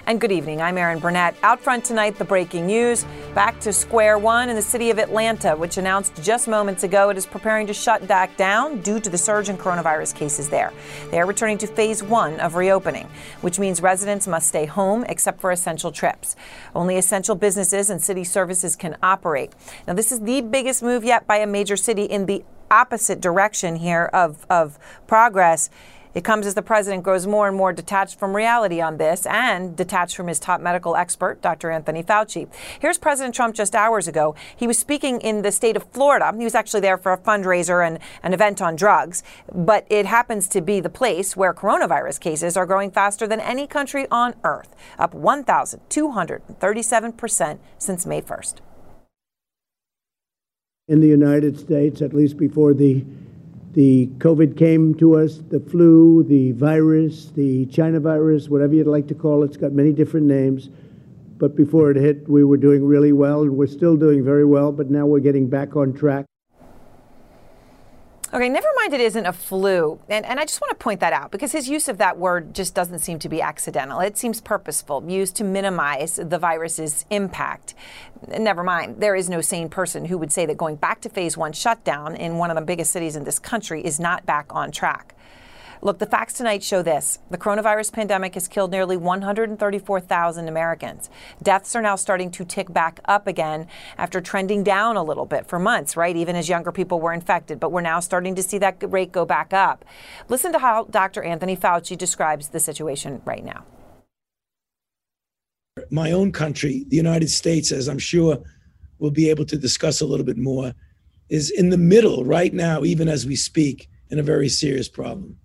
And good evening. I'm Erin Burnett. Out front tonight, the breaking news. Back to square one in the city of Atlanta, which announced just moments ago it is preparing to shut back down due to the surge in coronavirus cases there. They are returning to phase one of reopening, which means residents must stay home except for essential trips. Only essential businesses and city services can operate. Now, this is the biggest move yet by a major city in the opposite direction here of progress. It comes as the president grows more and more detached from reality on this and detached from his top medical expert, Dr. Anthony Fauci. Here's President Trump just hours ago. He was speaking in the state of Florida. He was actually there for a fundraiser and an event on drugs. But it happens to be the place where coronavirus cases are growing faster than any country on earth, up 1,237% since May 1st. In the United States, at least before the COVID came to us, the flu, the virus, the China virus, whatever you'd like to call it. It's got many different names. But before it hit, we were doing really well, and we're still doing very well, but now we're getting back on track. Okay, never mind it isn't a flu. And I just want to point that out because his use of that word just doesn't seem to be accidental. It seems purposeful, used to minimize the virus's impact. Never mind, there is no sane person who would say that going back to phase one shutdown in one of the biggest cities in this country is not back on track. Look, the facts tonight show this. The coronavirus pandemic has killed nearly 134,000 Americans. Deaths are now starting to tick back up again after trending down a little bit for months, right? Even as younger people were infected. But we're now starting to see that rate go back up. Listen to how Dr. Anthony Fauci describes the situation right now. My own country, the United States, as I'm sure we'll be able to discuss a little bit more, is in the middle right now, even as we speak, in a very serious problem.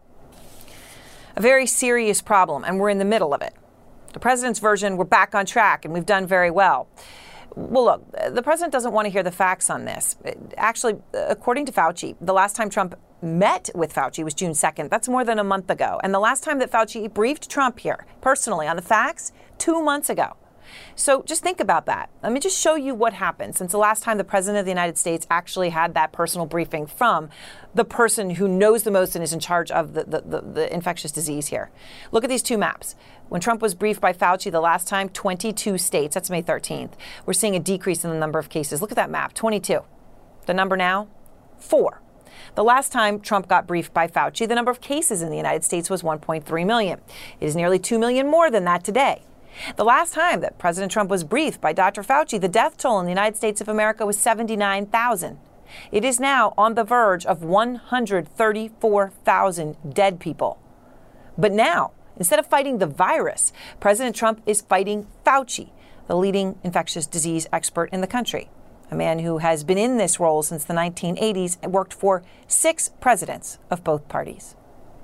A very serious problem, and we're in the middle of it. The president's version, we're back on track, and we've done very well. Well, look, the president doesn't want to hear the facts on this. Actually, according to Fauci, the last time Trump met with Fauci was June 2nd. That's more than a month ago. And the last time that Fauci briefed Trump here, personally, on the facts, 2 months ago. So just think about that. Let me just show you what happened since the last time the president of the United States actually had that personal briefing from the person who knows the most and is in charge of the infectious disease here. Look at these two maps. When Trump was briefed by Fauci the last time, 22 states, that's May 13th. We're seeing a decrease in the number of cases. Look at that map, 22. The number now, 4. The last time Trump got briefed by Fauci, the number of cases in the United States was 1.3 million. It is nearly 2 million more than that today. The last time that President Trump was briefed by Dr. Fauci, the death toll in the United States of America was 79,000. It is now on the verge of 134,000 dead people. But now, instead of fighting the virus, President Trump is fighting Fauci, the leading infectious disease expert in the country, a man who has been in this role since the 1980s and worked for 6 presidents of both parties.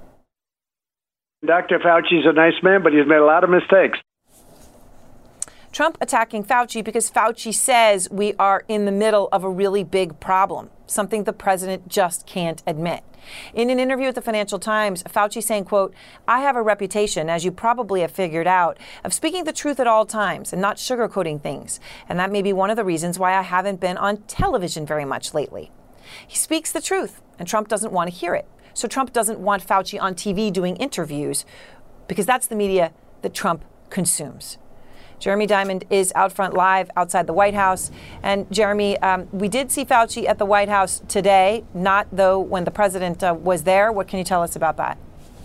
Dr. Fauci's a nice man, but he's made a lot of mistakes. Trump attacking Fauci because Fauci says we are in the middle of a really big problem, something the president just can't admit. In an interview with the Financial Times, Fauci saying, quote, "I have a reputation, as you probably have figured out, of speaking the truth at all times and not sugarcoating things. And that may be one of the reasons why I haven't been on television very much lately." He speaks the truth, and Trump doesn't want to hear it. So Trump doesn't want Fauci on TV doing interviews because that's the media that Trump consumes. Jeremy Diamond is out front live outside the White House. And Jeremy, we did see Fauci at the White House today, not though when the president was there. What can you tell us about that?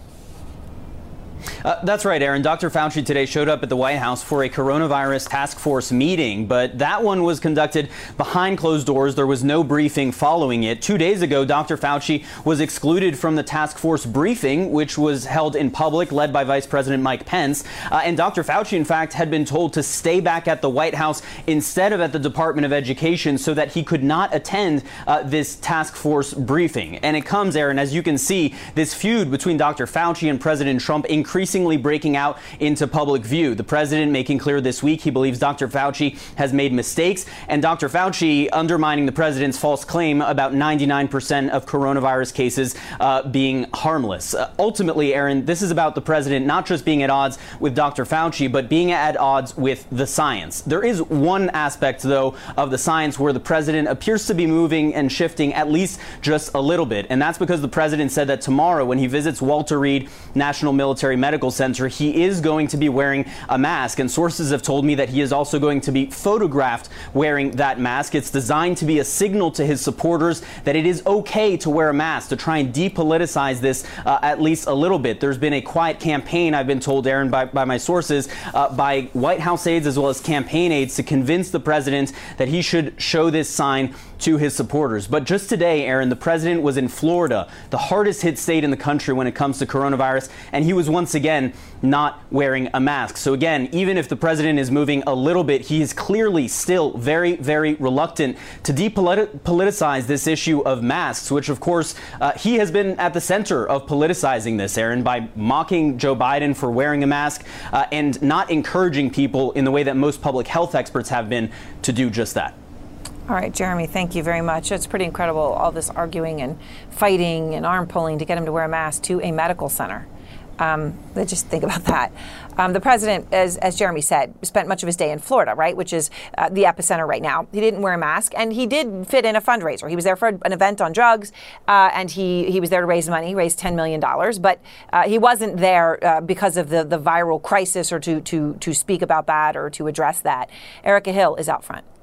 That's right, Erin. Dr. Fauci today showed up at the White House for a coronavirus task force meeting, but that one was conducted behind closed doors. There was no briefing following it. 2 days ago, Dr. Fauci was excluded from the task force briefing, which was held in public, led by Vice President Mike Pence. And Dr. Fauci, in fact, had been told to stay back at the White House instead of at the Department of Education so that he could not attend this task force briefing. And it comes, Erin, as you can see, this feud between Dr. Fauci and President Trump increasingly breaking out into public view. The president making clear this week he believes Dr. Fauci has made mistakes, and Dr. Fauci undermining the president's false claim about 99% of coronavirus cases being harmless. Ultimately, Erin, this is about the president not just being at odds with Dr. Fauci, but being at odds with the science. There is one aspect, though, of the science where the president appears to be moving and shifting at least just a little bit, and that's because the president said that tomorrow, when he visits Walter Reed National Military Medical Center, he is going to be wearing a mask. And sources have told me that he is also going to be photographed wearing that mask. It's designed to be a signal to his supporters that it is okay to wear a mask, to try and depoliticize this at least a little bit. There's been a quiet campaign, I've been told, Aaron, by my sources, by White House aides as well as campaign aides to convince the president that he should show this sign to his supporters. But just today, Aaron, the president was in Florida, the hardest hit state in the country when it comes to coronavirus, and he was once again not wearing a mask. So again, even if the president is moving a little bit, he is clearly still very, very reluctant to depoliticize this issue of masks, which of course he has been at the center of politicizing this, Aaron, by mocking Joe Biden for wearing a mask and not encouraging people in the way that most public health experts have been to do just that. All right, Jeremy, thank you very much. It's pretty incredible, all this arguing and fighting and arm pulling to get him to wear a mask to a medical center. Just think about that. The president, as Jeremy said, spent much of his day in Florida, right, which is the epicenter right now. He didn't wear a mask, and he did fit in a fundraiser. He was there for an event on drugs, and he was there to raise money. He raised $10 million, but he wasn't there because of the viral crisis or to speak about that or to address that. Erica Hill is out front.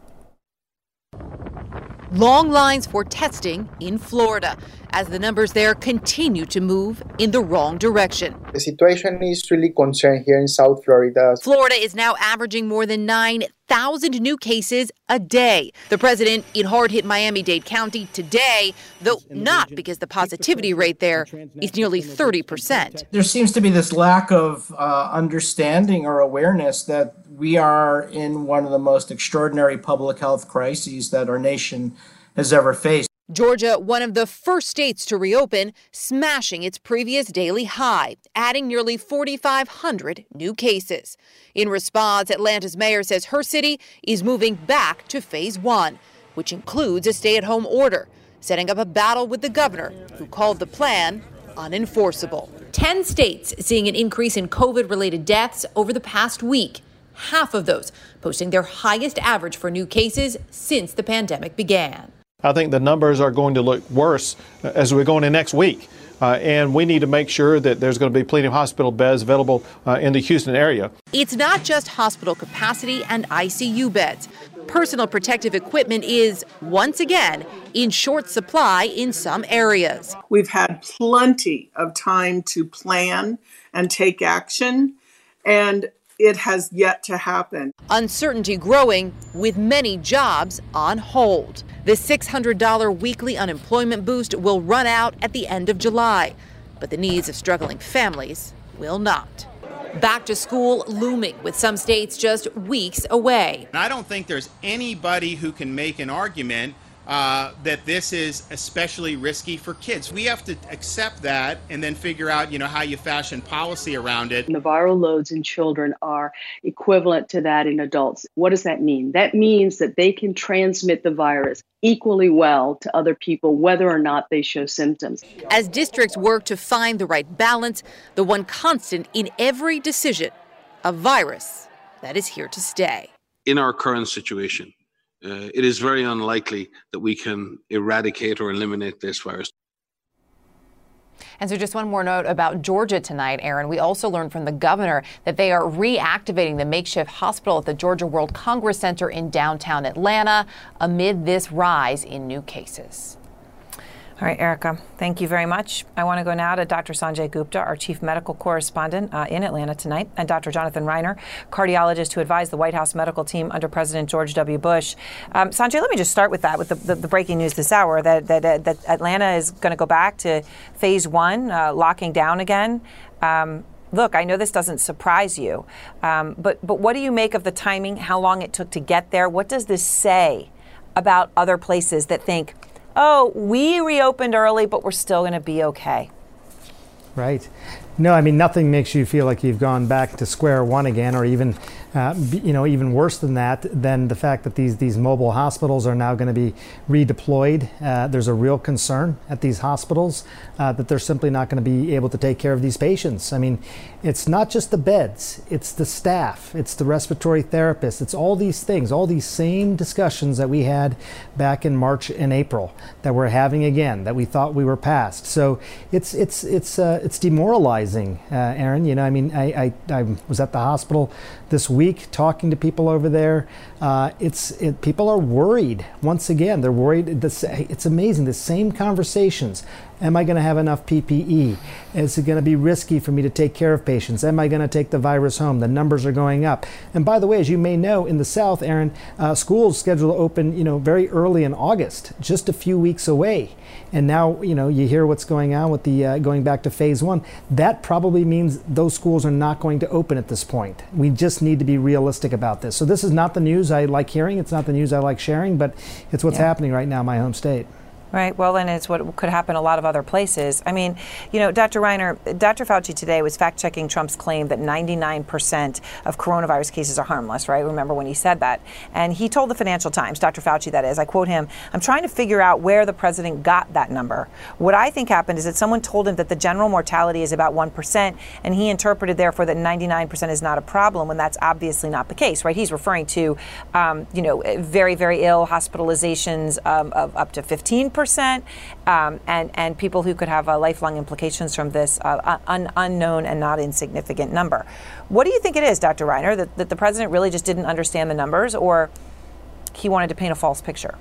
Long lines for testing in Florida as the numbers there continue to move in the wrong direction. The situation is really concerning here in South Florida. Florida is now averaging more than 9,000 new cases a day. The president in hard-hit Miami-Dade County today, though not because the positivity rate there is nearly 30%. There seems to be this lack of understanding or awareness that we are in one of the most extraordinary public health crises that our nation has ever faced. Georgia, one of the first states to reopen, smashing its previous daily high, adding nearly 4,500 new cases. In response, Atlanta's mayor says her city is moving back to phase 1, which includes a stay-at-home order, setting up a battle with the governor, who called the plan unenforceable. 10 states seeing an increase in COVID-related deaths over the past week. Half of those posting their highest average for new cases since the pandemic began. I think the numbers are going to look worse as we go into next week. And we need to make sure that there's going to be plenty of hospital beds available in the Houston area. It's not just hospital capacity and ICU beds. Personal protective equipment is, once again, in short supply in some areas. We've had plenty of time to plan and take action, and it has yet to happen. Uncertainty growing with many jobs on hold. The $600 weekly unemployment boost will run out at the end of July, but the needs of struggling families will not. Back to school looming, with some states just weeks away. I don't think there's anybody who can make an argument that this is especially risky for kids. We have to accept that and then figure out, how you fashion policy around it. The viral loads in children are equivalent to that in adults. What does that mean? That means that they can transmit the virus equally well to other people, whether or not they show symptoms. As districts work to find the right balance, the one constant in every decision, a virus that is here to stay. In our current situation, it is very unlikely that we can eradicate or eliminate this virus. And so just one more note about Georgia tonight, Aaron. We also learned from the governor that they are reactivating the makeshift hospital at the Georgia World Congress Center in downtown Atlanta amid this rise in new cases. All right, Erica, thank you very much. I want to go now to Dr. Sanjay Gupta, our chief medical correspondent in Atlanta tonight, and Dr. Jonathan Reiner, cardiologist who advised the White House medical team under President George W. Bush. Sanjay, let me just start with that, with the breaking news this hour, that Atlanta is going to go back to phase 1, locking down again. Look, I know this doesn't surprise you, but what do you make of the timing, how long it took to get there? What does this say about other places that think, oh, we reopened early, but we're still going to be okay? Right. No, I mean, nothing makes you feel like you've gone back to square one again, or even, even worse than that, than the fact that these mobile hospitals are now going to be redeployed. There's a real concern at these hospitals that they're simply not going to be able to take care of these patients. I mean, it's not just the beds, it's the staff, it's the respiratory therapists, it's all these things, all these same discussions that we had back in March and April that we're having again, that we thought we were past. So it's demoralizing paralyzing, Aaron. You know, I mean, I was at the hospital this week talking to people over there. People are worried. Once again, they're worried. It's amazing. The same conversations. Am I going to have enough PPE? Is it going to be risky for me to take care of patients? Am I going to take the virus home? The numbers are going up. And by the way, as you may know, in the South, Aaron, schools scheduled to open, very early in August, just a few weeks away. And now, you hear what's going on with the going back to phase 1. That probably means those schools are not going to open at this point. We just need to be realistic about this. So this is not the news I like hearing. It's not the news I like sharing, but it's what's happening right now in my home state. Right. Well, and it's what could happen a lot of other places. I mean, Dr. Reiner, Dr. Fauci today was fact-checking Trump's claim that 99% of coronavirus cases are harmless, right? Remember when he said that? And he told the Financial Times, Dr. Fauci that is, I quote him, "I'm trying to figure out where the president got that number. What I think happened is that someone told him that the general mortality is about 1%, and he interpreted, therefore, that 99% is not a problem, when that's obviously not the case," right? He's referring to, very, very ill hospitalizations of up to 15%. And people who could have lifelong implications from this unknown and not insignificant number. What do you think it is, Dr. Reiner, that the president really just didn't understand the numbers, or he wanted to paint a false picture?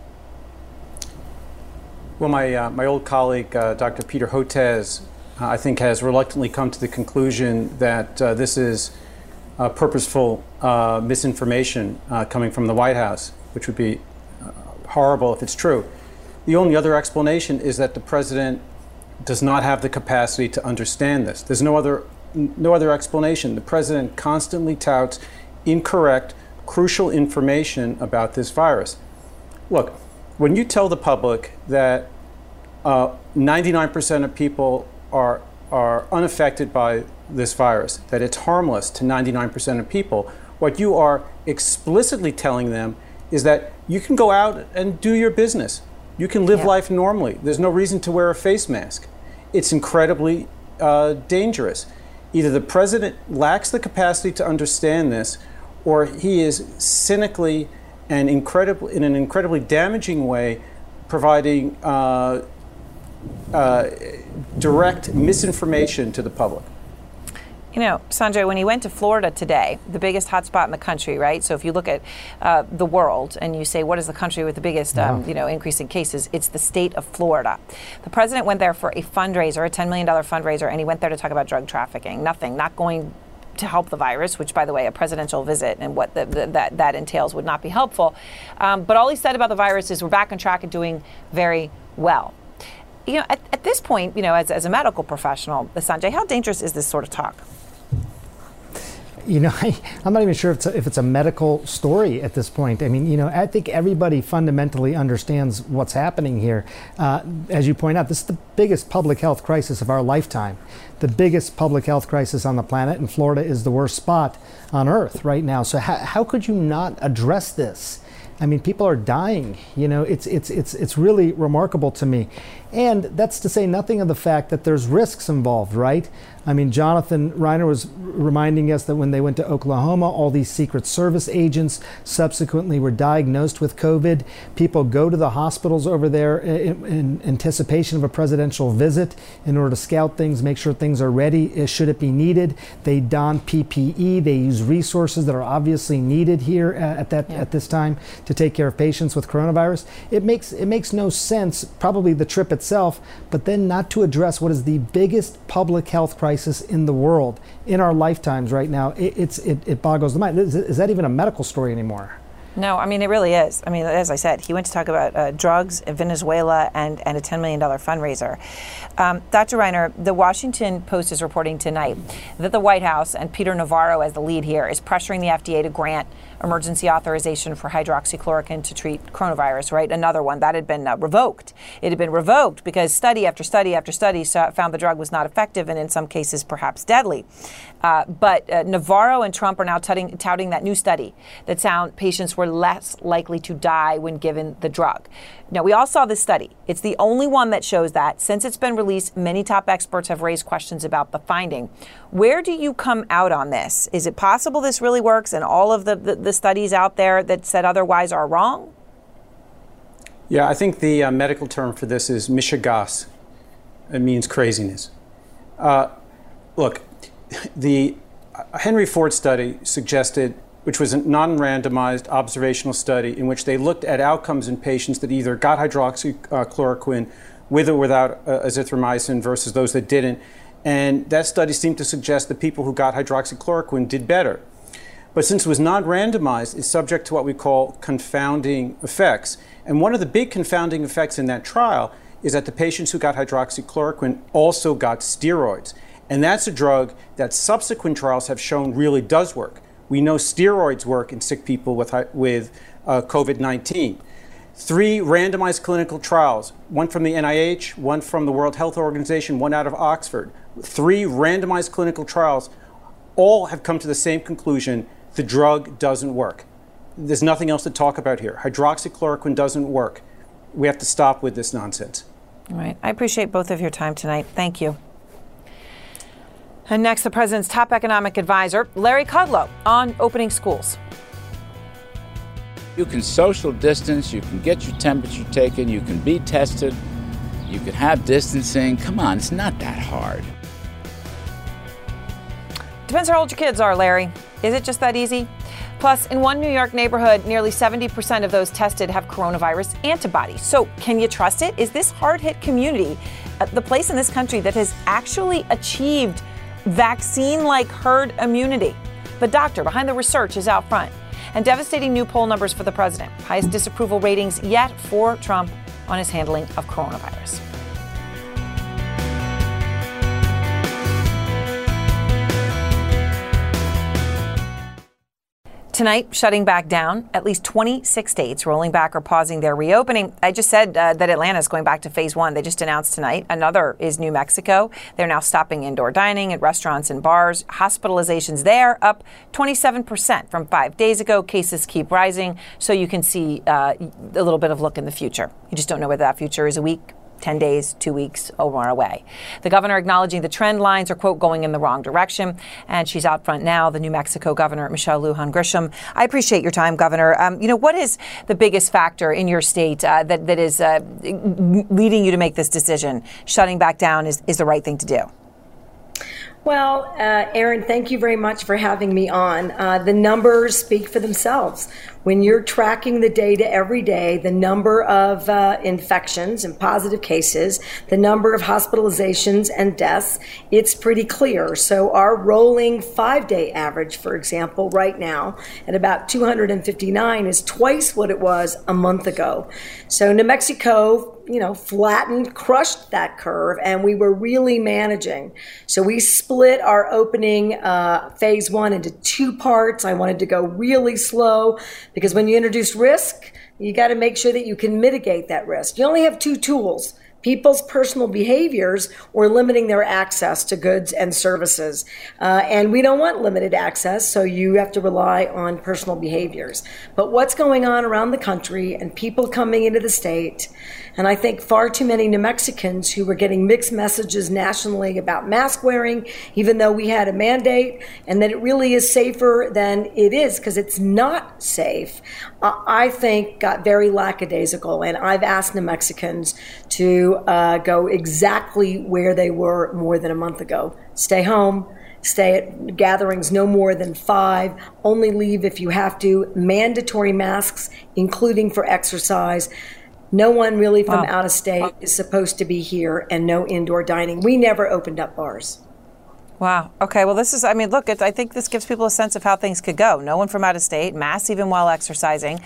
Well, my old colleague, Dr. Peter Hotez, I think has reluctantly come to the conclusion that this is purposeful misinformation coming from the White House, which would be horrible if it's true. The only other explanation is that the president does not have the capacity to understand this. There's no other explanation. The president constantly touts incorrect, crucial information about this virus. Look, when you tell the public that 99% of people are unaffected by this virus, that it's harmless to 99% of people, what you are explicitly telling them is that you can go out and do your business. You can live life normally. There's no reason to wear a face mask. It's incredibly dangerous. Either the president lacks the capacity to understand this, or he is cynically and in an incredibly damaging way providing direct misinformation to the public. Sanjay, when he went to Florida today, the biggest hotspot in the country, right? So if you look at the world and you say, what is the country with the biggest, increase in cases? It's the state of Florida. The president went there for a fundraiser, a $10 million fundraiser, and he went there to talk about drug trafficking. Not going to help the virus, which, by the way, a presidential visit and what that entails would not be helpful. But all he said about the virus is we're back on track and doing very well. At this point, as a medical professional, Sanjay, how dangerous is this sort of talk? I'm not even sure if it's a medical story at this point. I mean, I think everybody fundamentally understands what's happening here. As you point out, this is the biggest public health crisis of our lifetime, the biggest public health crisis on the planet, and Florida is the worst spot on Earth right now. So how could you not address this? I mean, people are dying. It's really remarkable to me. And that's to say nothing of the fact that there's risks involved, right? I mean, Jonathan Reiner was reminding us that when they went to Oklahoma, all these Secret Service agents subsequently were diagnosed with COVID. People go to the hospitals over there in anticipation of a presidential visit in order to scout things, make sure things are ready should it be needed. They don PPE. They use resources that are obviously needed here at this time to take care of patients with coronavirus. It makes no sense, probably the trip itself, but then not to address what is the biggest public health crisis in the world in our lifetimes right now. It boggles the mind. Is that even a medical story anymore? No, I mean, it really is. I mean, as I said, he went to talk about drugs in Venezuela and a $10 million fundraiser. Dr. Reiner, the Washington Post is reporting tonight that the White House, and Peter Navarro as the lead here, is pressuring the FDA to grant emergency authorization for hydroxychloroquine to treat coronavirus, right? Another one that had been revoked. It had been revoked because study after study after study found the drug was not effective and in some cases perhaps deadly. But Navarro and Trump are now touting that new study that found patients were less likely to die when given the drug. Now, we all saw this study. It's the only one that shows that. Since it's been released, many top experts have raised questions about the finding. Where do you come out on this? Is it possible this really works and all of the studies out there that said otherwise are wrong? Yeah, I think the medical term for this is mishigas. It means craziness. Look, the Henry Ford study suggested, which was a non-randomized observational study in which they looked at outcomes in patients that either got hydroxychloroquine with or without azithromycin versus those that didn't. And that study seemed to suggest that people who got hydroxychloroquine did better. But since it was non-randomized, it's subject to what we call confounding effects. And one of the big confounding effects in that trial is that the patients who got hydroxychloroquine also got steroids. And that's a drug that subsequent trials have shown really does work. We know steroids work in sick people with COVID-19. 3 randomized clinical trials, one from the NIH, one from the World Health Organization, one out of Oxford. 3 randomized clinical trials all have come to the same conclusion: the drug doesn't work. There's nothing else to talk about here. Hydroxychloroquine doesn't work. We have to stop with this nonsense. All right. I appreciate both of your time tonight. Thank you. And next, the president's top economic advisor, Larry Kudlow, on opening schools. You can social distance, you can get your temperature taken, you can be tested, you can have distancing. Come on, it's not that hard. Depends how old your kids are, Larry. Is it just that easy? Plus, in one New York neighborhood, nearly 70% of those tested have coronavirus antibodies. So can you trust it? Is this hard-hit community the place in this country that has actually achieved vaccine-like herd immunity? The doctor behind the research is out front. And devastating new poll numbers for the president. Highest disapproval ratings yet for Trump on his handling of coronavirus. Tonight, shutting back down, at least 26 states rolling back or pausing their reopening. I just said that Atlanta is going back to phase 1. They just announced tonight. Another is New Mexico. They're now stopping indoor dining at restaurants and bars. Hospitalizations there up 27% from 5 days ago. Cases keep rising, so you can see a little bit of look in the future. You just don't know whether that future is a week, 10 days, 2 weeks, or more away. The governor acknowledging the trend lines are, quote, going in the wrong direction. And she's out front now, the New Mexico governor, Michelle Lujan Grisham. I appreciate your time, Governor. What is the biggest factor in your state that is leading you to make this decision? Shutting back down is the right thing to do. Well, Aaron, thank you very much for having me on. The numbers speak for themselves. When you're tracking the data every day, the number of infections and positive cases, the number of hospitalizations and deaths, it's pretty clear. So our rolling 5-day average, for example, right now at about 259 is twice what it was a month ago. So New Mexico, flattened, crushed that curve, and we were really managing. So we split our opening phase 1 into 2 parts. I wanted to go really slow because when you introduce risk, you got to make sure that you can mitigate that risk. You only have 2 tools: people's personal behaviors or limiting their access to goods and services. And we don't want limited access, so you have to rely on personal behaviors. But what's going on around the country and people coming into the state, and I think far too many New Mexicans who were getting mixed messages nationally about mask wearing, even though we had a mandate, and that it really is safer than it is because it's not safe, I think got very lackadaisical. And I've asked New Mexicans to go exactly where they were more than a month ago. Stay home. Stay at gatherings no more than 5. Only leave if you have to. Mandatory masks, including for exercise. No one really from out of state is supposed to be here, and no indoor dining. We never opened up bars. Wow. Okay. Well, this is, I think this gives people a sense of how things could go. No one from out of state, masks even while exercising.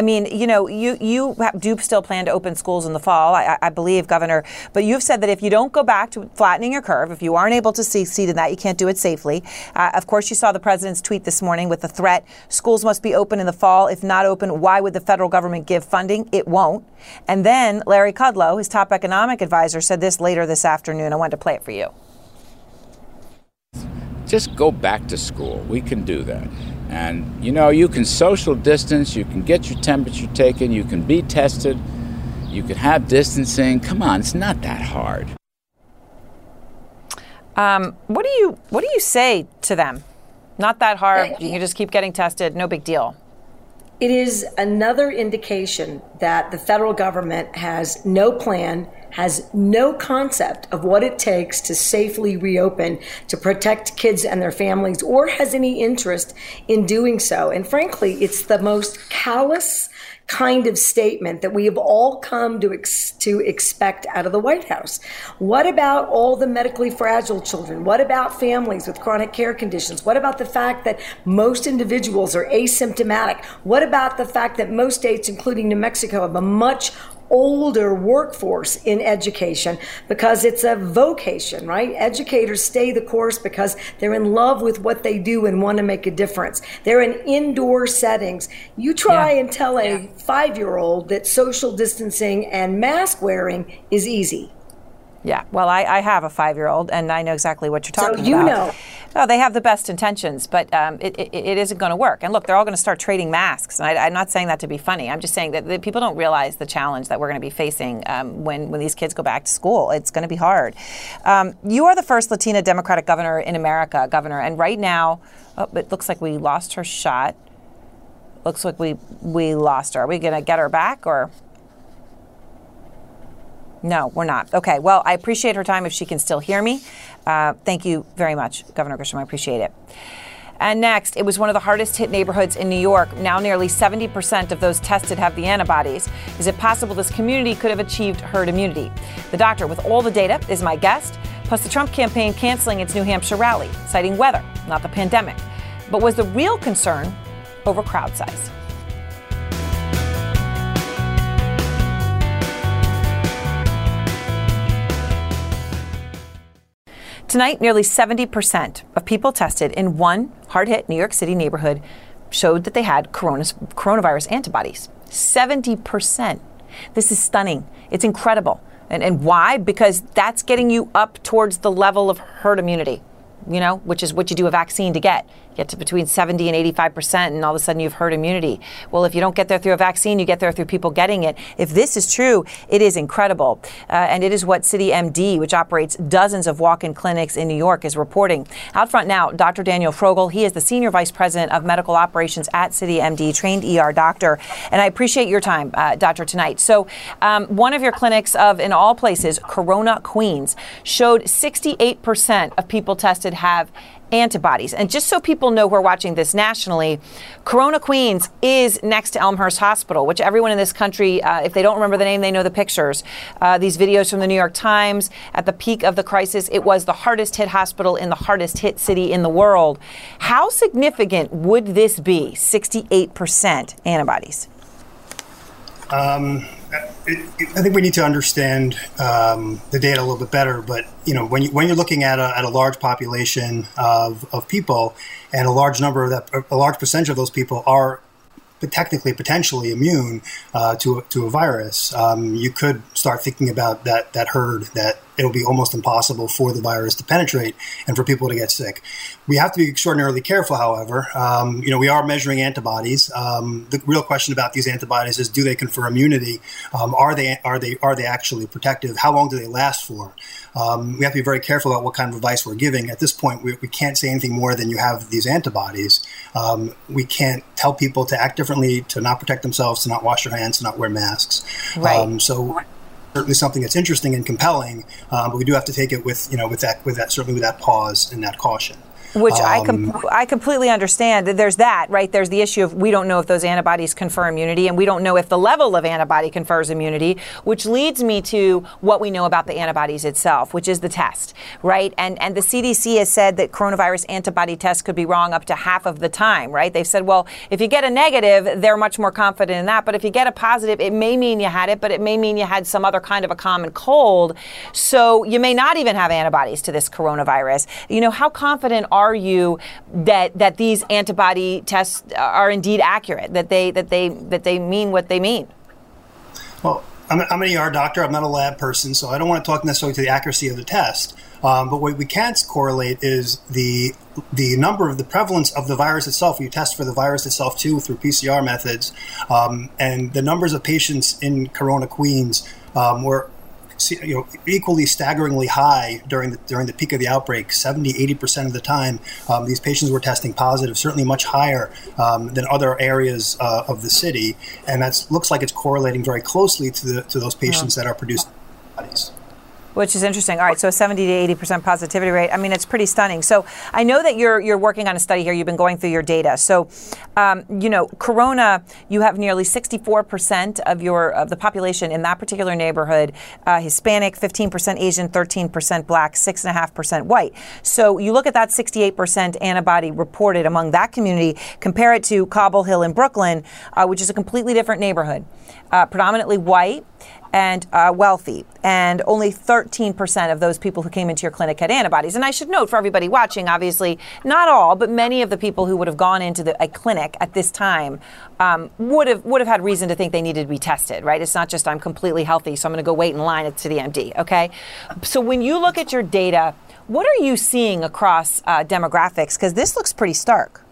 You do still plan to open schools in the fall, I believe, Governor, but you've said that if you don't go back to flattening your curve, if you aren't able to succeed in that, you can't do it safely. Of course, you saw the president's tweet this morning with the threat: schools must be open in the fall. If not open, why would the federal government give funding? It won't. And then Larry Kudlow, his top economic advisor, said this later this afternoon. I wanted to play it for you. Just go back to school. We can do that. And, you can social distance, you can get your temperature taken, you can be tested, you can have distancing. Come on, it's not that hard. What do you say to them? Not that hard. You can just keep getting tested. No big deal. It is another indication that the federal government has no plan, has no concept of what it takes to safely reopen, to protect kids and their families, or has any interest in doing so. And frankly, it's the most callous kind of statement that we have all come to expect out of the White House. What about all the medically fragile children? What about families with chronic care conditions? What about the fact that most individuals are asymptomatic? What about the fact that most states, including New Mexico, have a much older workforce in education because it's a vocation, right? Educators stay the course because they're in love with what they do and want to make a difference. They're in indoor settings. You try and tell a 5-year-old that social distancing and mask wearing is easy. Yeah, well, I have a 5-year-old, and I know exactly what you're talking about. So you know. Oh, they have the best intentions, but it isn't going to work. And look, they're all going to start trading masks. And I'm not saying that to be funny. I'm just saying that people don't realize the challenge that we're going to be facing when these kids go back to school. It's going to be hard. You are the first Latina Democratic governor in America, Governor. And right now, it looks like we lost her shot. Looks like we lost her. Are we going to get her back or? No, we're not. Okay, well, I appreciate her time if she can still hear me. Thank you very much, Governor Grisham. I appreciate it. And next, it was one of the hardest hit neighborhoods in New York. Now nearly 70% of those tested have the antibodies. Is it possible this community could have achieved herd immunity? The doctor with all the data is my guest, plus the Trump campaign canceling its New Hampshire rally, citing weather, not the pandemic. But was the real concern over crowd size? Tonight, nearly 70% of people tested in one hard-hit New York City neighborhood showed that they had coronavirus antibodies. 70%. This is stunning. It's incredible. And why? Because that's getting you up towards the level of herd immunity, which is what you do a vaccine to get. Get to between 70 and 85%, and all of a sudden you have herd immunity. Well, if you don't get there through a vaccine, you get there through people getting it. If this is true, it is incredible. And it is what CityMD, which operates dozens of walk-in clinics in New York, is reporting. Out front now, Dr. Daniel Frogel. He is the Senior Vice President of Medical Operations at CityMD, trained ER doctor. And I appreciate your time, Doctor, tonight. So one of your clinics in all places, Corona Queens, showed 68% of people tested have antibodies. And just so people know who are watching this nationally, Corona Queens is next to Elmhurst Hospital, which everyone in this country, if they don't remember the name, they know the pictures. These videos from the New York Times, at the peak of the crisis, it was the hardest hit hospital in the hardest hit city in the world. How significant would this be, 68% antibodies? I think we need to understand the data a little bit better. But when you're looking at a large population of people, and a large percentage of those people are potentially immune to a virus, you could start thinking about that herd, that it'll be almost impossible for the virus to penetrate and for people to get sick. We have to be extraordinarily careful, however. We are measuring antibodies. The real question about these antibodies is, do they confer immunity? Are they actually protective? How long do they last for? We have to be very careful about what kind of advice we're giving. At this point, we can't say anything more than you have these antibodies. We can't tell people to act differently, to not protect themselves, to not wash their hands, to not wear masks. Right. So certainly something that's interesting and compelling, but we do have to take it with that pause and that caution. Which I completely understand. There's that, right? There's the issue of we don't know if those antibodies confer immunity, and we don't know if the level of antibody confers immunity, which leads me to what we know about the antibodies itself, which is the test, right? And the CDC has said that coronavirus antibody tests could be wrong up to half of the time, right? They've said, well, if you get a negative, they're much more confident in that. But if you get a positive, it may mean you had it, but it may mean you had some other kind of a common cold. So you may not even have antibodies to this coronavirus. How confident are you that these antibody tests are indeed accurate, that they mean what they mean? Well, I'm an ER doctor. I'm not a lab person, so I don't want to talk necessarily to the accuracy of the test. But what we can correlate is the number of the prevalence of the virus itself. You test for the virus itself too through PCR methods, and the numbers of patients in Corona Queens were equally staggeringly high during the peak of the outbreak. 70-80% of the time, these patients were testing positive, certainly much higher than other areas of the city, and that looks like it's correlating very closely to those patients that are producing Which is interesting. All right, so a 70 to 80% positivity rate. I mean, it's pretty stunning. So I know that you're working on a study here. You've been going through your data. So, Corona, you have nearly 64% of the population in that particular neighborhood, Hispanic, 15% Asian, 13% Black, 6.5% white. So you look at that 68% antibody reported among that community, compare it to Cobble Hill in Brooklyn, which is a completely different neighborhood, predominantly white and wealthy, and only 13% of those people who came into your clinic had antibodies. And I should note for everybody watching, obviously, not all, but many of the people who would have gone into a clinic at this time would have had reason to think they needed to be tested, right? It's not just I'm completely healthy, so I'm going to go wait in line at CityMD, okay? So when you look at your data, what are you seeing across demographics? Because this looks pretty stark.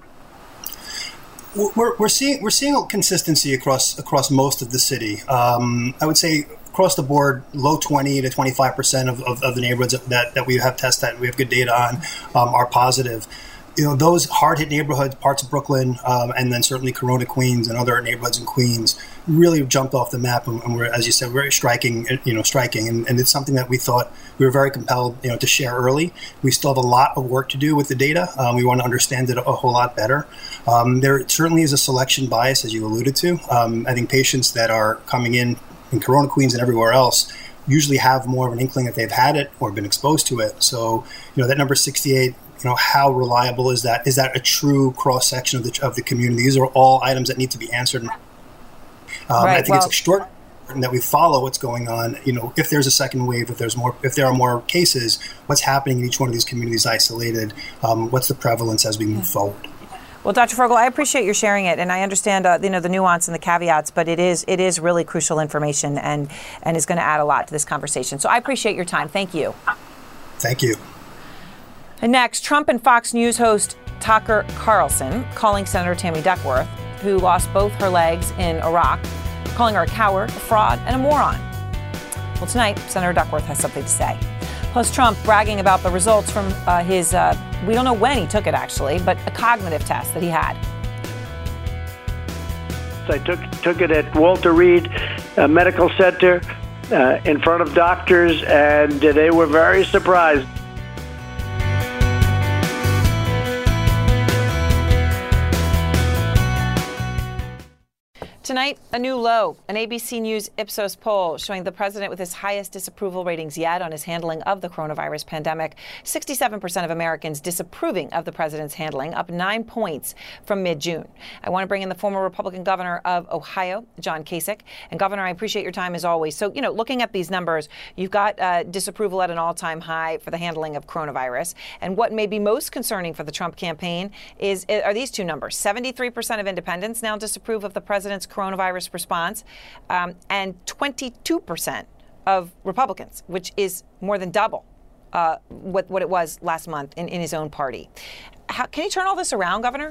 We're seeing a consistency across most of the city. I would say across the board, low 20 to 25% of the neighborhoods that we have tested, that we have good data on, are positive. Those hard-hit neighborhoods, parts of Brooklyn, and then certainly Corona, Queens, and other neighborhoods in Queens, really jumped off the map, and were, as you said, very striking. And it's something that we thought we were very compelled, to share early. We still have a lot of work to do with the data. We want to understand it a whole lot better. There certainly is a selection bias, as you alluded to. I think patients that are coming in Corona, Queens, and everywhere else usually have more of an inkling that they've had it or been exposed to it. So, that number 68. How reliable is that? Is that a true cross section of the community? These are all items that need to be answered. I think it's extraordinary that we follow what's going on. If there's a second wave, if there are more cases, what's happening in each one of these communities isolated? What's the prevalence as we move forward? Well, Dr. Fogel, I appreciate your sharing it, and I understand the nuance and the caveats, but it is really crucial information and is going to add a lot to this conversation. So I appreciate your time. Thank you. Thank you. And next, Trump and Fox News host Tucker Carlson calling Senator Tammy Duckworth, who lost both her legs in Iraq, calling her a coward, a fraud, and a moron. Well, tonight, Senator Duckworth has something to say. Plus, Trump bragging about the results from his, we don't know when he took it actually, but a cognitive test that he had. I took it at Walter Reed Medical Center in front of doctors, and they were very surprised. Tonight, a new low. An ABC News Ipsos poll showing the president with his highest disapproval ratings yet on his handling of the coronavirus pandemic. 67% of Americans disapproving of the president's handling, up 9 points from mid-June. I want to bring in the former Republican governor of Ohio, John Kasich. And Governor, I appreciate your time as always. So, looking at these numbers, you've got disapproval at an all-time high for the handling of coronavirus. And what may be most concerning for the Trump campaign are these two numbers. 73% of independents now disapprove of the president's coronavirus response, and 22% of Republicans, which is more than double what it was last month in his own party. Can you turn all this around, Governor?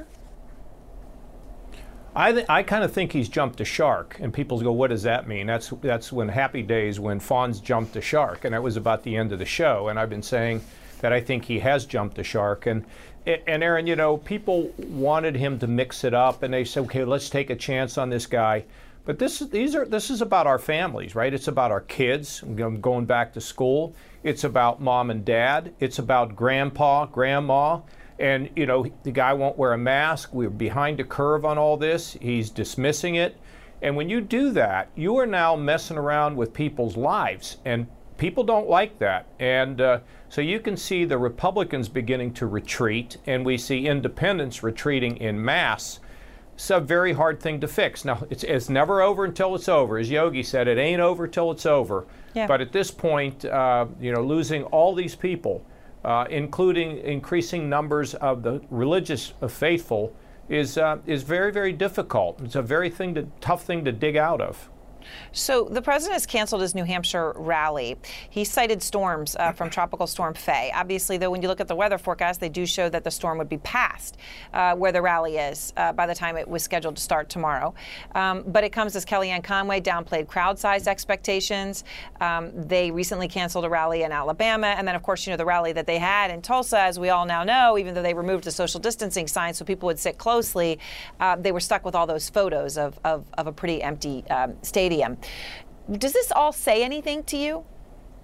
I kind of think he's jumped a shark, and people go, what does that mean? That's when Happy Days, when Fonz jumped a shark, and that was about the end of the show. And I've been saying that I think he has jumped a shark. And Aaron, people wanted him to mix it up, and they said, okay, let's take a chance on this guy. But this is about our families, right? It's about our kids going back to school. It's about mom and dad. It's about grandpa, grandma. And, the guy won't wear a mask. We're behind a curve on all this. He's dismissing it. And when you do that, you are now messing around with people's lives. And people don't like that. And so you can see the Republicans beginning to retreat, and we see independents retreating en masse. It's a very hard thing to fix. Now, it's never over until it's over. As Yogi said, it ain't over till it's over. Yeah. But at this point, losing all these people, including increasing numbers of the religious faithful, is very, very difficult. It's a very tough thing to dig out of. So the president has canceled his New Hampshire rally. He cited storms from Tropical Storm Faye. Obviously, though, when you look at the weather forecast, they do show that the storm would be past where the rally is by the time it was scheduled to start tomorrow. But it comes as Kellyanne Conway downplayed crowd size expectations. They recently canceled a rally in Alabama. And then, of course, the rally that they had in Tulsa, as we all now know, even though they removed the social distancing sign so people would sit closely, they were stuck with all those photos of a pretty empty stadium. Does this all say anything to you?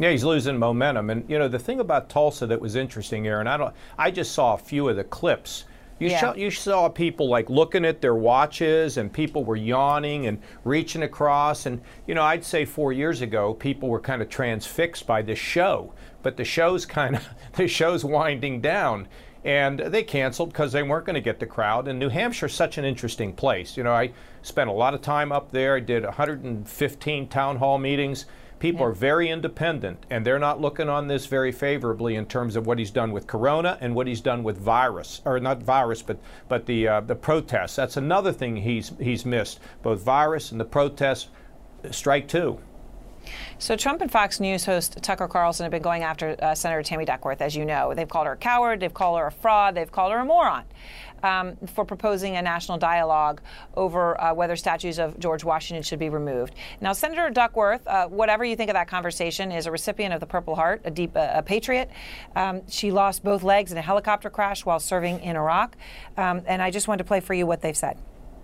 Yeah, he's losing momentum. And, you know, the thing about Tulsa that was interesting, Aaron, I just saw a few of the clips. You saw people like looking at their watches, and people were yawning and reaching across. And, you know, I'd say 4 years ago, people were kind of transfixed by this show. But the show's winding down. And they canceled because they weren't going to get the crowd. And New Hampshire's such an interesting place. You know, I spent a lot of time up there. I did 115 town hall meetings. People are very independent, and they're not looking on this very favorably in terms of what he's done with corona and what he's done with virus, or not virus, but the protests. That's another thing he's missed. Both virus and the protests, strike two. So Trump and Fox News host Tucker Carlson have been going after Senator Tammy Duckworth, as you know. They've called her a coward, they've called her a fraud, they've called her a moron for proposing a national dialogue over whether statues of George Washington should be removed. Now, Senator Duckworth, whatever you think of that conversation, is a recipient of the Purple Heart, a patriot. She lost both legs in a helicopter crash while serving in Iraq. And I just wanted to play for you what they've said.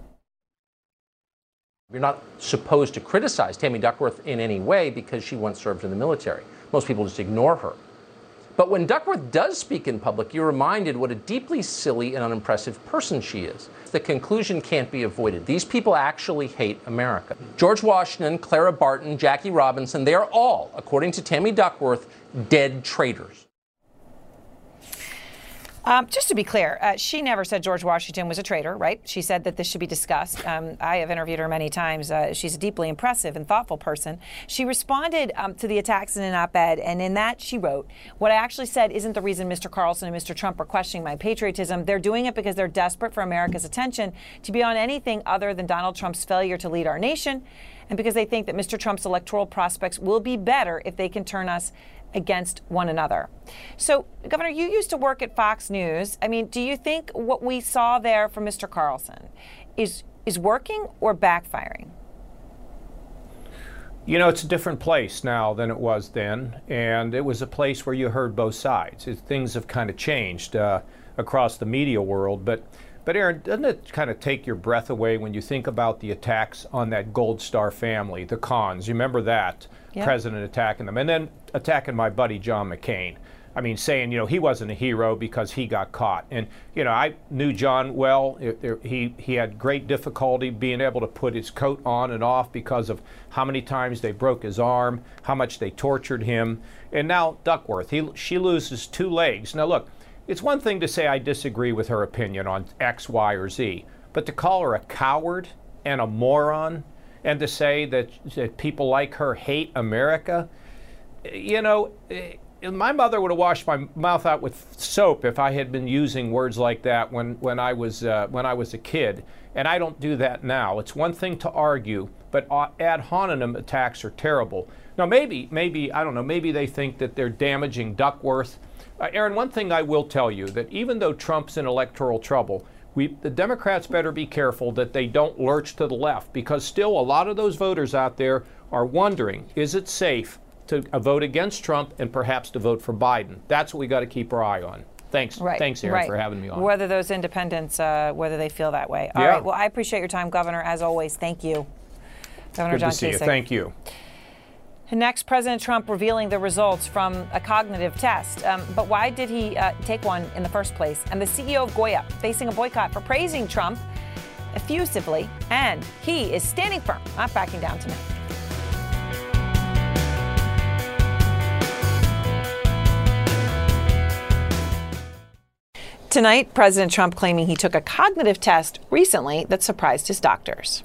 You're not supposed to criticize Tammy Duckworth in any way because she once served in the military. Most people just ignore her. But when Duckworth does speak in public, you're reminded what a deeply silly and unimpressive person she is. The conclusion can't be avoided. These people actually hate America. George Washington, Clara Barton, Jackie Robinson, they are all, according to Tammy Duckworth, dead traitors. Just to be clear, she never said George Washington was a traitor, right? She said that this should be discussed. I have interviewed her many times. She's a deeply impressive and thoughtful person. She responded to the attacks in an op-ed, and in that she wrote, "What I actually said isn't the reason Mr. Carlson and Mr. Trump are questioning my patriotism. They're doing it because they're desperate for America's attention to be on anything other than Donald Trump's failure to lead our nation, and because they think that Mr. Trump's electoral prospects will be better if they can turn us against one another." So, Governor, you used to work at Fox News. I mean, do you think what we saw there from Mr. Carlson is working or backfiring? You know, it's a different place now than it was then, and it was a place where you heard both sides. Things have kind of changed across the media world, but Aaron, doesn't it kind of take your breath away when you think about the attacks on that Gold Star family, the Khans? You remember that? Yep. President attacking them, and then attacking my buddy John McCain. I mean, saying, you know, he wasn't a hero because he got caught. And, you know, I knew John well. He had great difficulty being able to put his coat on and off because of how many times they broke his arm, how much they tortured him. And now Duckworth, she loses 2 legs. Now, look, it's one thing to say I disagree with her opinion on X, Y, or Z, but to call her a coward and a moron, and to say that people like her hate America, you know, my mother would have washed my mouth out with soap if I had been using words like that when I was a kid, and I don't do that now. It's one thing to argue, but ad hominem attacks are terrible. Now, maybe I don't know. Maybe they think that they're damaging Duckworth. Aaron, one thing I will tell you, that even though Trump's in electoral trouble, the Democrats better be careful that they don't lurch to the left, because still a lot of those voters out there are wondering, is it safe to vote against Trump and perhaps to vote for Biden? That's what we got to keep our eye on. Thanks. Right. Thanks, Aaron, for having me on. Whether those independents, whether they feel that way. All right. Well, I appreciate your time, Governor, as always. Thank you. Governor John Kasich. Good to see you. Thank you. Next, President Trump revealing the results from a cognitive test. But why did he take one in the first place? And the CEO of Goya facing a boycott for praising Trump effusively. And he is standing firm, not backing down tonight. Tonight, President Trump claiming he took a cognitive test recently that surprised his doctors.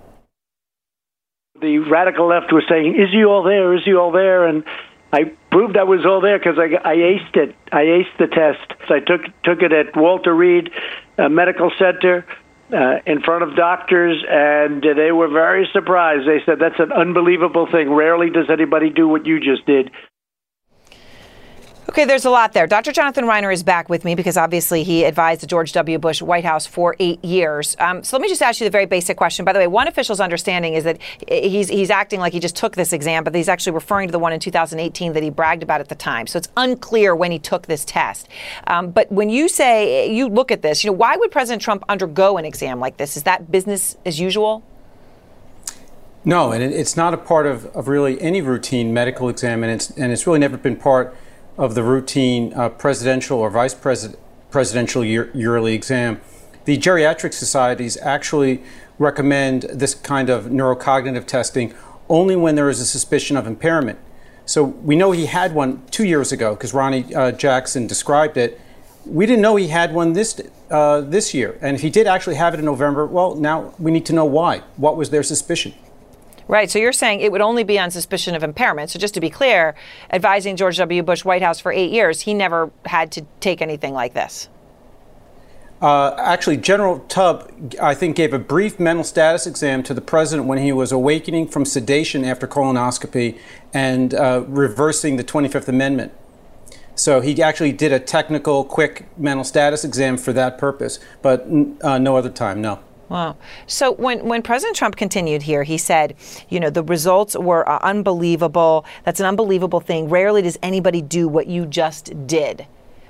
The radical left was saying, "Is he all there? Is he all there?" And I proved I was all there because I aced it. I aced the test. So I took it at Walter Reed Medical Center in front of doctors, and they were very surprised. They said, "That's an unbelievable thing. Rarely does anybody do what you just did." Okay, there's a lot there. Dr. Jonathan Reiner is back with me because obviously he advised the George W. Bush White House for 8 years. So let me just ask you the very basic question. By the way, one official's understanding is that he's acting like he just took this exam, but he's actually referring to the one in 2018 that he bragged about at the time. So it's unclear when he took this test. But when you say, you look at this, why would President Trump undergo an exam like this? Is that business as usual? No, and it's not a part of really any routine medical exam, and it's really never been part of the routine presidential or vice presidential yearly exam. The geriatric societies actually recommend this kind of neurocognitive testing only when there is a suspicion of impairment. So we know he had one 2 years ago because Ronnie Jackson described it. We didn't know he had one this year. And if he did actually have it in November, well, now we need to know why. What was their suspicion? Right. So you're saying it would only be on suspicion of impairment. So just to be clear, advising George W. Bush White House for 8 years, he never had to take anything like this. Actually, General Tubb, I think, gave a brief mental status exam to the president when he was awakening from sedation after colonoscopy and reversing the 25th Amendment. So he actually did a technical, quick mental status exam for that purpose, but no other time, no. Wow. So when President Trump continued here, he said, you know, the results were unbelievable. That's an unbelievable thing. Rarely does anybody do what you just did.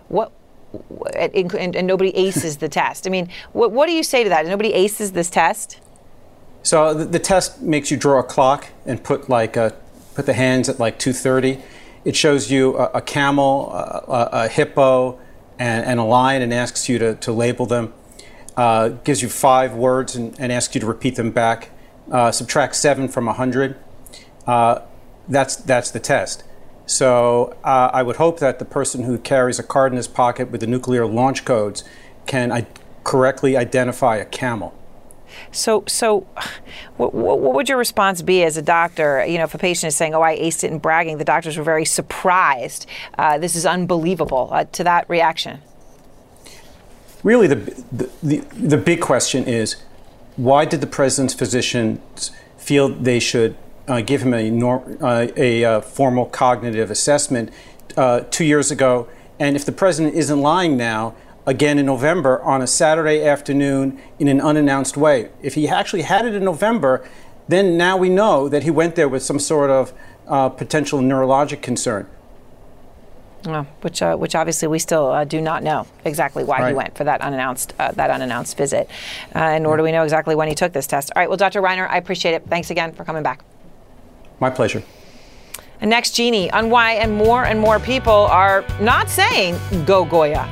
And nobody aces the test. I mean, what do you say to that? Nobody aces this test? So the test makes you draw a clock and put the hands at like 2:30. It shows you a camel, a hippo, and a lion, and asks you to label them. Gives you 5 words and asks you to repeat them back. Subtract 7 from 100. That's the test. So I would hope that the person who carries a card in his pocket with the nuclear launch codes can correctly identify a camel. So what would your response be as a doctor? You know, if a patient is saying, "Oh, I aced it," and bragging, the doctors were very surprised. This is unbelievable. To that reaction. Really, the big question is, why did the president's physicians feel they should give him a formal cognitive assessment 2 years ago? And if the president isn't lying now, again in November on a Saturday afternoon in an unannounced way, if he actually had it in November, then now we know that he went there with some sort of potential neurologic concern. Which obviously we still do not know exactly why he went for that unannounced visit, and nor do we know exactly when he took this test. All right, well, Dr. Reiner, I appreciate it. Thanks again for coming back. My pleasure. And next, Jeannie, on why and more people are not saying "Go Goya."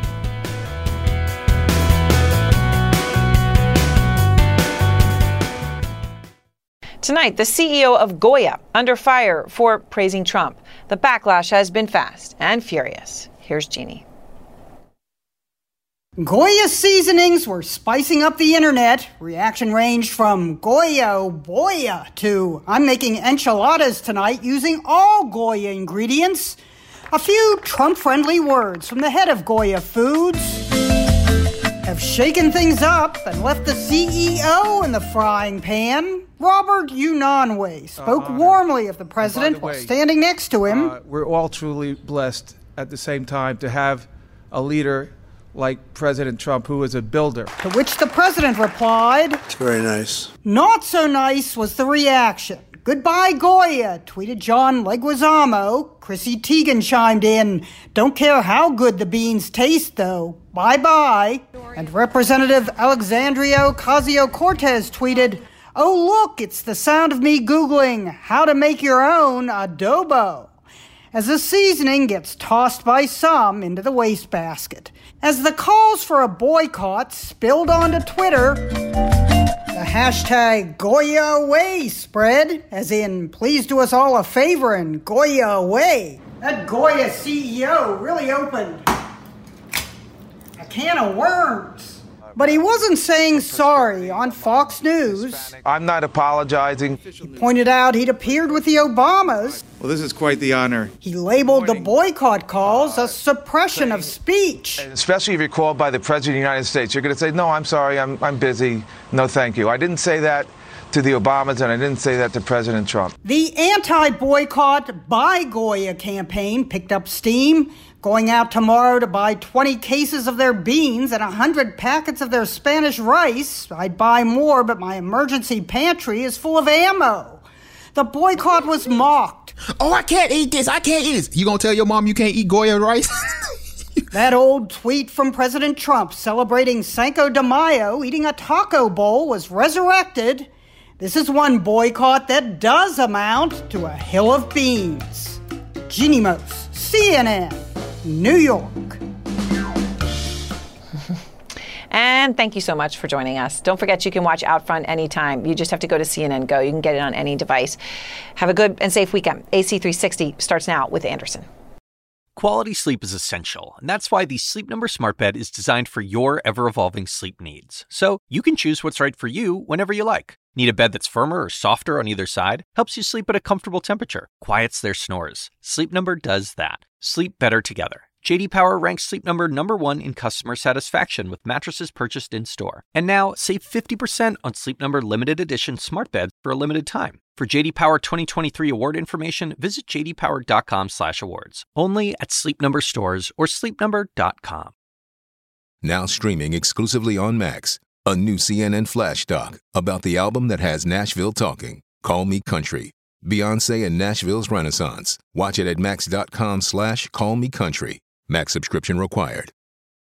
Tonight, the CEO of Goya under fire for praising Trump. The backlash has been fast and furious. Here's Jeannie. Goya seasonings were spicing up the internet. Reaction ranged from Goya, oh boya, to I'm making enchiladas tonight using all Goya ingredients. A few Trump-friendly words from the head of Goya Foods have shaken things up and left the CEO in the frying pan. Robert Unanue spoke warmly of the president while standing next to him. We're all truly blessed at the same time to have a leader like President Trump, who is a builder. To which the president replied, "It's very nice." Not so nice was the reaction. Goodbye, Goya, tweeted John Leguizamo. Chrissy Teigen chimed in, don't care how good the beans taste, though. Bye-bye. And Representative Alexandria Ocasio-Cortez tweeted, oh, look, it's the sound of me Googling how to make your own adobo, as the seasoning gets tossed by some into the wastebasket. As the calls for a boycott spilled onto Twitter, the hashtag Goya Away spread, as in, please do us all a favor and Goya away. That Goya CEO really opened a can of worms. But he wasn't saying sorry on Fox News. I'm not apologizing. He pointed out he'd appeared with the Obamas. Well, this is quite the honor. He labeled the boycott calls a suppression of speech. Especially if you're called by the President of the United States. You're going to say, no, I'm sorry, I'm busy. No, thank you. I didn't say that to the Obamas, and I didn't say that to President Trump. The anti-boycott Buy Goya campaign picked up steam, going out tomorrow to buy 20 cases of their beans and 100 packets of their Spanish rice. I'd buy more, but my emergency pantry is full of ammo. The boycott was mocked. Oh, I can't eat this. I can't eat this. You gonna tell your mom you can't eat Goya rice? That old tweet from President Trump celebrating Cinco de Mayo eating a taco bowl was resurrected. This is one boycott that does amount to a hill of beans. Jeannie Mose, CNN, New York. And thank you so much for joining us. Don't forget you can watch Outfront anytime. You just have to go to CNN Go. You can get it on any device. Have a good and safe weekend. AC360 starts now with Anderson. Quality sleep is essential, and that's why the Sleep Number Smart Bed is designed for your ever-evolving sleep needs. So you can choose what's right for you whenever you like. Need a bed that's firmer or softer on either side? Helps you sleep at a comfortable temperature. Quiets their snores. Sleep Number does that. Sleep better together. J.D. Power ranks Sleep Number #1 in customer satisfaction with mattresses purchased in-store. And now, save 50% on Sleep Number limited edition smart beds for a limited time. For J.D. Power 2023 award information, visit jdpower.com/awards. Only at Sleep Number stores or sleepnumber.com. Now streaming exclusively on Max, a new CNN flash doc about the album that has Nashville talking, Call Me Country. Beyonce and Nashville's Renaissance. Watch it at max.com/callmecountry. Max subscription required.